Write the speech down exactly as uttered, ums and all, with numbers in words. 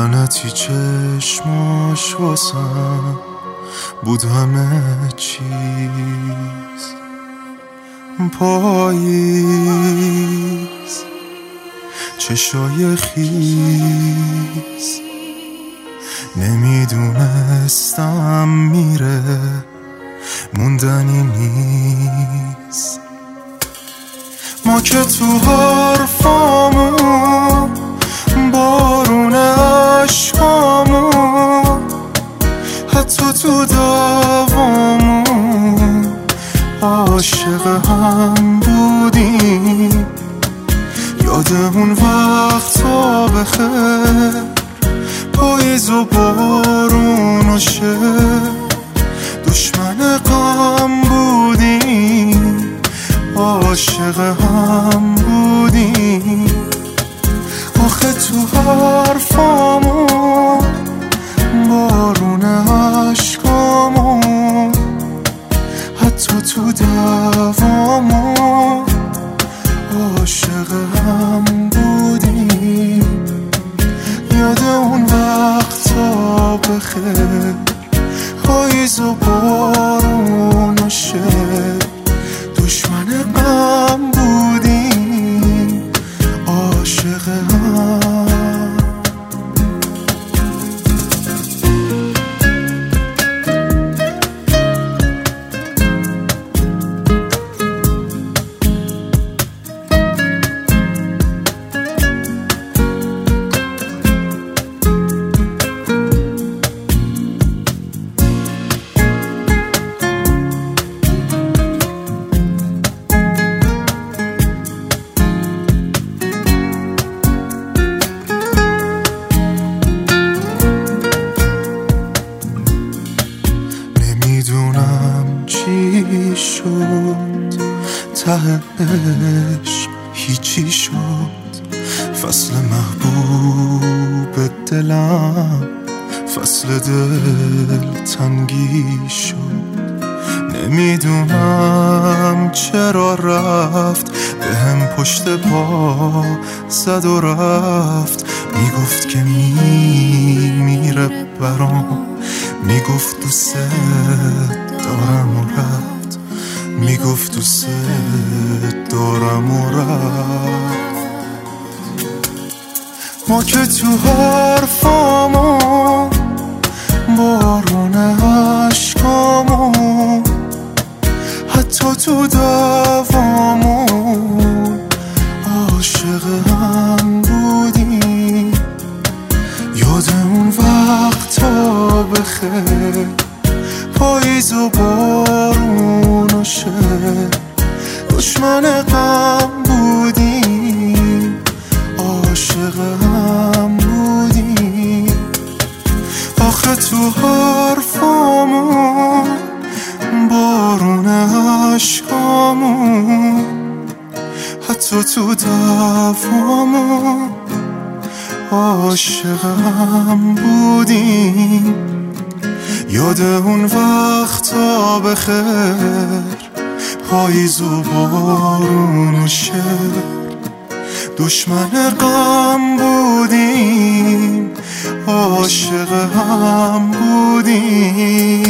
لعنتی چشماش واسم بود همه چیز. پاییز چشای خیز نمیدونستم میره موندنی نیست. ما که تو حرفامون بارون عشقامون حتی تو دعوامون عاشق هم بودیم. یاد اون وقتا بخیر پاییز و بارون و شب دشمن غم بودیم عاشق هم بودیم. آخه تو حرفامون بارون عشقامون حتی تو دعوامون عاشق هم بودیم. یاد اون وقتا بخیر پاییز و بارون و شب دشمن غم بودیم عاشق هم. نمیدونم چی شد ته عشق هیچی شد. فصل محبوب دلم فصل دل تنگی شد. نمیدونم چرا رفت به هم پشت پا زد و رفت. میگفت که میمیره برام میگفت دوست دارم و رفت میگفت دوست دارم و رفت. ما که تو حرفامون بارون عشقامون حتی تو دعوامون عاشق هم بودیم. یاد اون وقتا بخیر پاییز و بارون و شب دشمن غم بودیم عاشق هم بودیم. آخه تو حرفامون بارون عشقامون حتی تو دعوامون عاشق هم بودیم. یاد اون وقتا بخیر پاییز و بارون و شب دشمن غم بودیم عاشق هم بودیم.